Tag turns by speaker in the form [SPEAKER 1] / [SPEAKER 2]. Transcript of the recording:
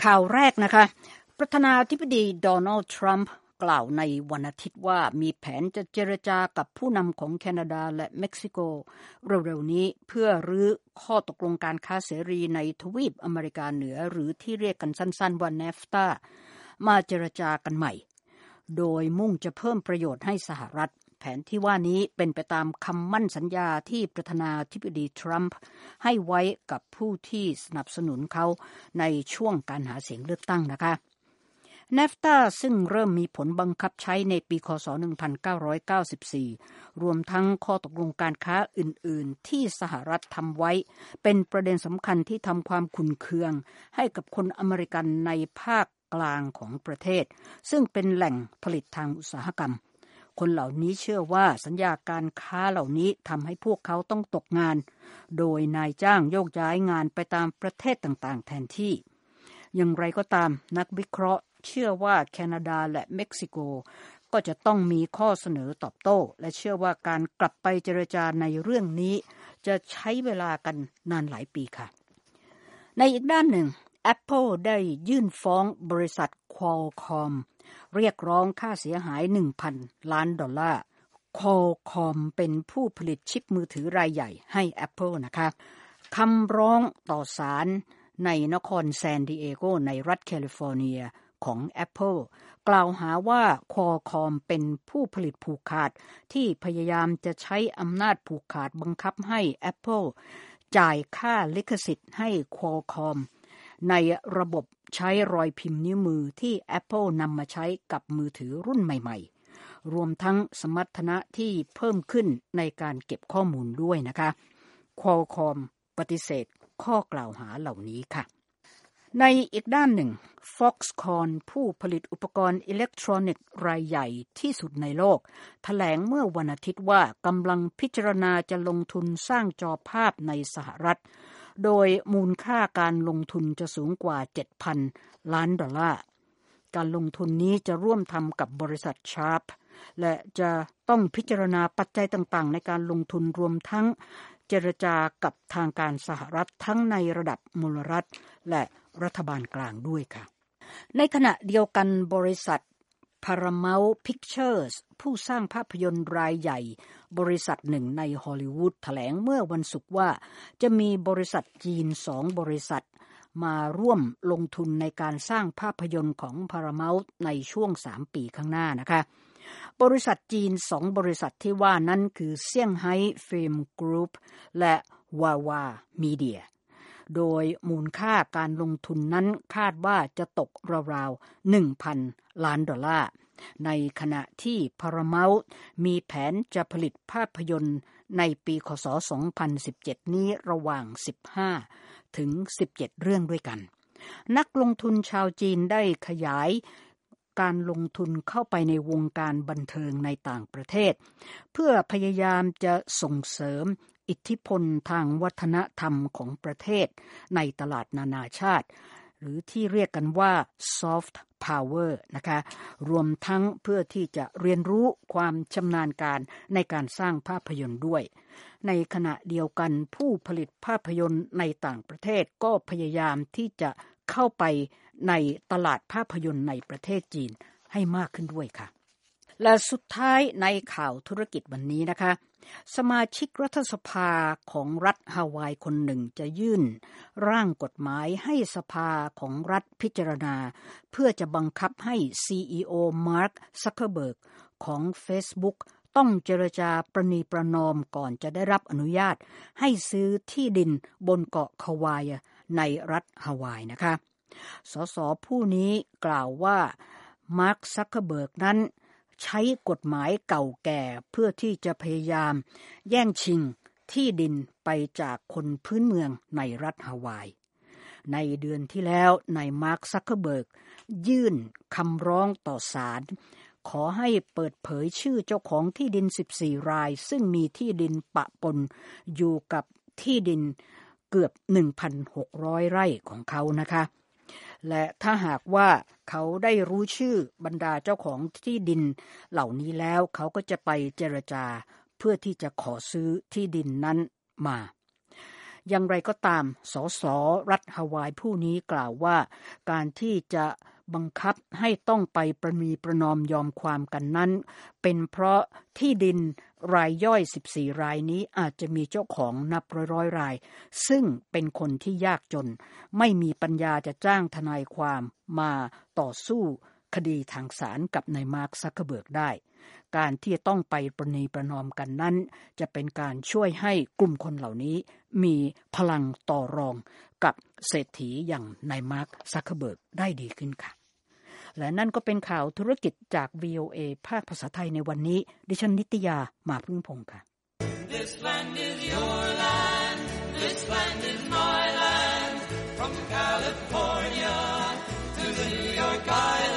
[SPEAKER 1] ข่าวแรกนะคะประธานาธิบดีโดนัลด์ทรัมป์กล่าวในวันอาทิตย์ว่ามีแผนจะเจรจากับผู้นำของแคนาดาและเม็กซิโกเร็วๆนี้เพื่อรื้อข้อตกลงการค้าเสรีในทวีปอเมริกาเหนือหรือที่เรียกกันสั้นๆว่า NAFTA มาเจรจากันใหม่โดยมุ่งจะเพิ่มประโยชน์ให้สหรัฐแผนที่ว่านี้เป็นไปตามคำมั่นสัญญาที่ประธานาธิบดีทรัมป์ให้ไว้กับผู้ที่สนับสนุนเขาในช่วงการหาเสียงเลือกตั้งนะคะ NAFTA ซึ่งเริ่มมีผลบังคับใช้ในปีคศ1994รวมทั้งข้อตกลงการค้าอื่นๆที่สหรัฐทำไว้เป็นประเด็นสำคัญที่ทำความขุ่นเคืองให้กับคนอเมริกันในภาคกลางของประเทศซึ่งเป็นแหล่งผลิตทางอุตสาหกรรมคนเหล่านี้เชื่อว่าสัญญาการค้าเหล่านี้ทำให้พวกเขาต้องตกงานโดยนายจ้างโยกย้ายงานไปตามประเทศต่างๆแทนที่อย่างไรก็ตามนักวิเคราะห์เชื่อว่าแคนาดาและเม็กซิโกก็จะต้องมีข้อเสนอตอบโต้และเชื่อว่าการกลับไปเจรจาในเรื่องนี้จะใช้เวลากันนานหลายปีค่ะในอีกด้านหนึ่ง Apple ได้ยื่นฟ้องบริษัท Qualcomm เรียกร้องค่าเสียหาย $1,000 ล้านQualcomm เป็นผู้ผลิตชิปมือถือรายใหญ่ให้ Apple นะคะคำร้องต่อศาลในนครแซนดิเอโกในรัฐแคลิฟอร์เนียของ Apple กล่าวหาว่า Qualcomm เป็นผู้ผลิตผูกขาดที่พยายามจะใช้อำนาจผูกขาดบังคับให้ Apple จ่ายค่าลิขสิทธิ์ให้ Qualcomm ในระบบใช้รอยพิมพ์นิ้วมือที่ Apple นำมาใช้กับมือถือรุ่นใหม่ๆรวมทั้งสมรรถนะที่เพิ่มขึ้นในการเก็บข้อมูลด้วยนะคะ Qualcomm ปฏิเสธข้อกล่าวหาเหล่านี้ค่ะในอีกด้านหนึ่ง Foxconn ผู้ผลิตอุปกรณ์อิเล็กทรอนิกส์รายใหญ่ที่สุดในโลกแถลงเมื่อวันอาทิตย์ว่ากำลังพิจารณาจะลงทุนสร้างจอภาพในสหรัฐโดยมูลค่าการลงทุนจะสูงกว่า $7,000 ล้านการลงทุนนี้จะร่วมทำกับบริษัท Sharp และจะต้องพิจารณาปัจจัยต่างๆในการลงทุนรวมทั้งเจรจากับทางการสหรัฐทั้งในระดับมลรัฐและรัฐบาลกลางด้วยค่ะในขณะเดียวกันบริษัท Paramount Pictures ผู้สร้างภาพยนตร์รายใหญ่บริษัทหนึ่งในฮอลลีวูดแถลงเมื่อวันศุกร์ว่าจะมีบริษัทจีน2บริษัทมาร่วมลงทุนในการสร้างภาพยนตร์ของ Paramount ในช่วง3ปีข้างหน้านะคะบริษัทจีน2บริษัทที่ว่านั้นคือเซี่ยงไฮ้ฟิล์มกรุ๊ปและวาวามีเดียโดยมูลค่าการลงทุนนั้นคาดว่าจะตกราวๆ $1,000 ล้านในขณะที่ Paramount มีแผนจะผลิตภาพยนตร์ในปีคศ2017นี้ระหว่าง15ถึง17เรื่องด้วยกันนักลงทุนชาวจีนได้ขยายการลงทุนเข้าไปในวงการบันเทิงในต่างประเทศเพื่อพยายามจะส่งเสริมอิทธิพลทางวัฒนธรรมของประเทศในตลาดนานาชาติหรือที่เรียกกันว่า soft power นะคะรวมทั้งเพื่อที่จะเรียนรู้ความชำนาญการในการสร้างภาพยนตร์ด้วยในขณะเดียวกันผู้ผลิตภาพยนตร์ในต่างประเทศก็พยายามที่จะเข้าไปในตลาดภาพยนตร์ในประเทศจีนให้มากขึ้นด้วยค่ะและสุดท้ายในข่าวธุรกิจวันนี้นะคะสมาชิกรัฐสภาของรัฐฮาวายคนหนึ่งจะยื่นร่างกฎหมายให้สภาของรัฐพิจารณาเพื่อจะบังคับให้ CEO มาร์ค ซักเคอร์เบิร์กของ Facebook ต้องเจรจาประนีประนอมก่อนจะได้รับอนุญาตให้ซื้อที่ดินบนเกาะคาวายในรัฐฮาวายนะคะสสผู้นี้กล่าวว่ามาร์ค ซักเคอร์เบิร์กนั้นใช้กฎหมายเก่าแก่เพื่อที่จะพยายามแย่งชิงที่ดินไปจากคนพื้นเมืองในรัฐฮาวายในเดือนที่แล้วนายมาร์ค ซักเคอร์เบิร์กยื่นคำร้องต่อศาลขอให้เปิดเผยชื่อเจ้าของที่ดิน14รายซึ่งมีที่ดินปะปนอยู่กับที่ดินเกือบ 1,600 ไร่ของเขานะคะและถ้าหากว่าเขาได้รู้ชื่อบรรดาเจ้าของที่ดินเหล่านี้แล้วเขาก็จะไปเจรจาเพื่อที่จะขอซื้อที่ดินนั้นมาอย่างไรก็ตามสสรัฐฮาวายผู้นี้กล่าวว่าการที่จะบังคับให้ต้องไปประนีประนอมยอมความกันนั้นเป็นเพราะที่ดินรายย่อย14รายนี้อาจจะมีเจ้าของนับร้อยรายซึ่งเป็นคนที่ยากจนไม่มีปัญญาจะจ้างทนายความมาต่อสู้คดีทางศาลกับนายมาร์ค ซักเคอร์เบิร์กได้การที่ต้องไปประนีประนอมกันนั้นจะเป็นการช่วยให้กลุ่มคนเหล่านี้มีพลังต่อรองกับเศรษฐีอย่างนายมาร์ค ซักเคอร์เบิร์กได้ดีขึ้นค่ะและนั่นก็เป็นข่าวธุรกิจจาก VOA ภาคภาษาไทยในวันนี้ดิฉันนิตยามาพึ่งพงษ์ค่ะ
[SPEAKER 2] This land is your land This land is my land From California to the New York Island